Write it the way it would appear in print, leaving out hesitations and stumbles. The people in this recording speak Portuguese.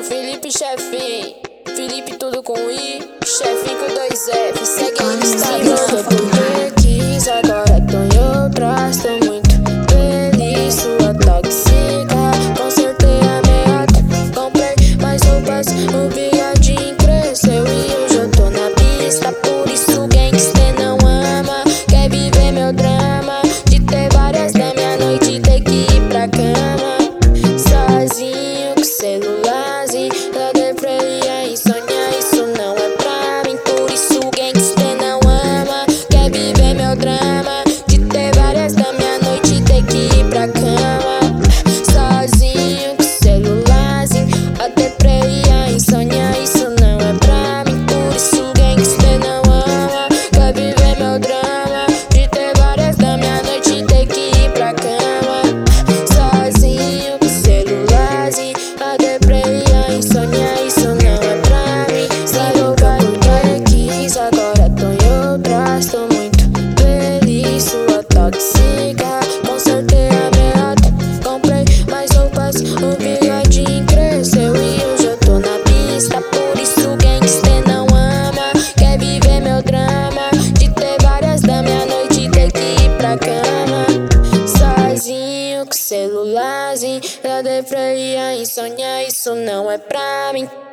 o Felipe Chefinho. Felipe tudo com I, Chefinho com 2 F. Segue aí no Instagram. Porque quis, agora tô em outras. Tô muito feliz, sua tóxica. Consertei a meada, comprei mais roupas. O bigodinho cresceu e eu já tô na pista. Por isso gangster não ama. Quer viver meu drama de ter várias da minha noite e ter que ir pra cama sozinho com celularzinho. Já dei pra ele sonhar, isso não é pra mim. Por isso gangster não ama. Quer viver meu drama de ter várias da minha noite e ter que ir pra cama sozinho com celularzinho. Já dei pra ele sonhar, isso não é pra mim. Por isso gangster não ama. Quer viver meu drama de ter várias da minha noite e ter que ir pra cama sozinho com celularzinho. Já dei pra ele sonhar, isso não é pra mim. Sabe o que quis, agora tô em outras. Tô muito feliz, sua tóxica. Consertei a meada, comprei mais roupas. O bigodinho cresceu e eu já tô na pista. Por isso gangster não ama. Quer viver meu drama de ter várias da minha noite e ter que ir pra cama sozinho com celularzinho. Já dei pra ele sonhar, isso não é pra mim.